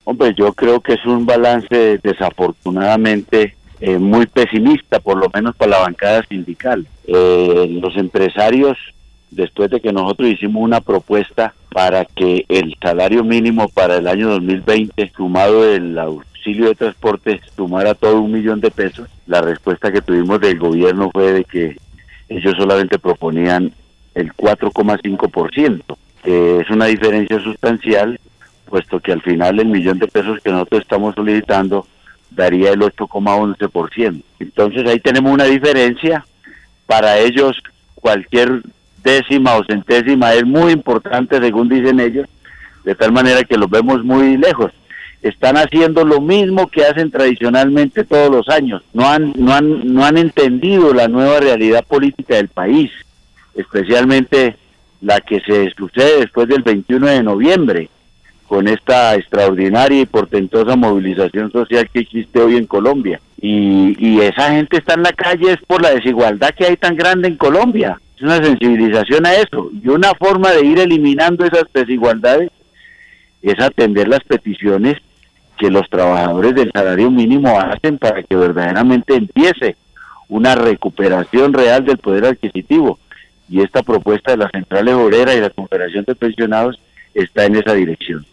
Hombre, yo creo que es un balance desafortunadamente muy pesimista, por lo menos para la bancada sindical. Los empresarios, después de que nosotros hicimos una propuesta para que el salario mínimo para el año 2020, sumado el auxilio de transporte, sumara todo 1.000.000 de pesos, la respuesta que tuvimos del gobierno fue de que ellos solamente proponían el 4,5%, que es una diferencia sustancial, puesto que al final el 1.000.000 de pesos que nosotros estamos solicitando daría el 8,11%. Entonces ahí tenemos una diferencia. Para ellos cualquier décima o centésima es muy importante, según dicen ellos, de tal manera que los vemos muy lejos. Están haciendo lo mismo que hacen tradicionalmente todos los años. No han entendido la nueva realidad política del país, especialmente la que se sucede después del 21 de noviembre, con esta extraordinaria y portentosa movilización social que existe hoy en Colombia. Y esa gente está en la calle es por la desigualdad que hay tan grande en Colombia. Es una sensibilización a eso. Y una forma de ir eliminando esas desigualdades es atender las peticiones que los trabajadores del salario mínimo hacen para que verdaderamente empiece una recuperación real del poder adquisitivo. Y esta propuesta de las centrales obreras y la Confederación de Pensionados está en esa dirección.